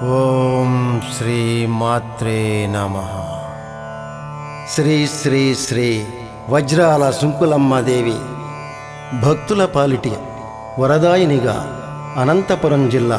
ఓం శ్రీ మాత్రే నమః. శ్రీ శ్రీ శ్రీ వజ్రాల సుంకులమ్మ దేవి భక్తుల పాలిటి వరదాయినిగా అనంతపురం జిల్లా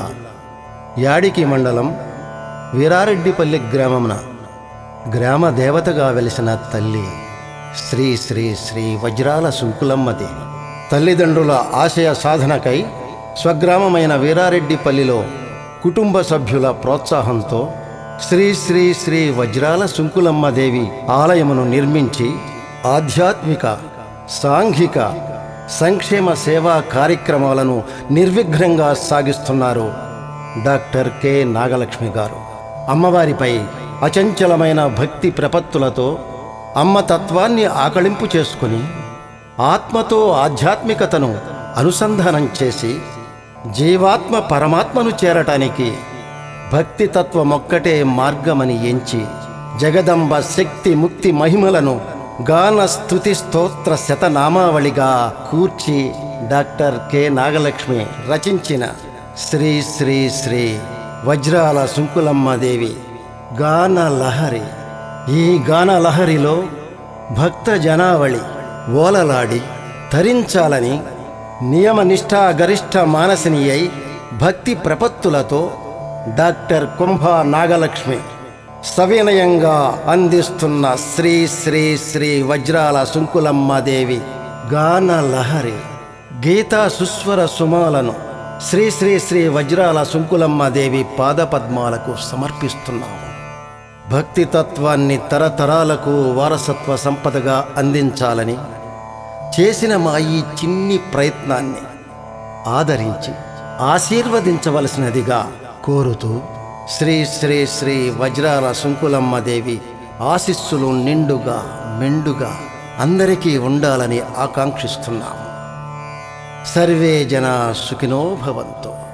యాడికి మండలం వీరారెడ్డిపల్లి గ్రామమున గ్రామ దేవతగా వెలిసిన తల్లి శ్రీ శ్రీ శ్రీ వజ్రాల సుంకులమ్మ దేవి. తల్లిదండ్రుల ఆశయ సాధనకై స్వగ్రామమైన వీరారెడ్డిపల్లిలో కుటుంబ సభ్యుల ప్రోత్సాహంతో శ్రీ శ్రీ శ్రీ వజ్రాల సుంకులమ్మ దేవి ఆలయమును నిర్మించి ఆధ్యాత్మిక, సాంఘిక, సంక్షేమ సేవా కార్యక్రమాలను నిర్విఘ్నంగా సాగిస్తున్నారు డాక్టర్ కె నాగలక్ష్మి గారు. అమ్మవారిపై అచంచలమైన భక్తి ప్రపత్తులతో అమ్మతత్వాన్ని ఆకళింపు చేసుకుని ఆత్మతో ఆధ్యాత్మికతను అనుసంధానం చేసి జీవాత్మ పరమాత్మను చేరటానికి భక్తి తత్వమొక్కటే మార్గమని ఎంచి జగదంబ శక్తి ముక్తి మహిమలను గాన స్తుతి స్తోత్ర శతనామావళిగా కూర్చి డాక్టర్ కె నాగలక్ష్మి రచించిన శ్రీ శ్రీ శ్రీ వజ్రాల సుంకులమ్మ దేవి గాన లహరి. ఈ గాన లహరిలో భక్త జనావళి ఓలలాడి తరించాలని నియమనిష్టా గరిష్ట మానసిని అయి భక్తి ప్రపత్తులతో డాక్టర్ కుంభా నాగలక్ష్మి సవినయంగా అందిస్తున్న శ్రీ శ్రీ శ్రీ వజ్రాల సుంకులమ్మ దేవి గాన లహరి గీతా సుస్వర సుమాలను శ్రీ శ్రీ శ్రీ వజ్రాల సుంకులమ్మ దేవి పాదపద్మాలకు సమర్పిస్తున్నాము. భక్తి తత్వాన్ని తరతరాలకు వారసత్వ సంపదగా అందించాలని చేసిన మా ఈ చిన్ని ప్రయత్నాన్ని ఆదరించి ఆశీర్వదించవలసినదిగా కోరుతూ శ్రీ శ్రీ శ్రీ వజ్రాల సుంకులమ్మ దేవి ఆశీస్సులు నిండుగా మెండుగా అందరికీ ఉండాలని ఆకాంక్షిస్తున్నాము. సర్వే జనా సుఖినో భవంతు.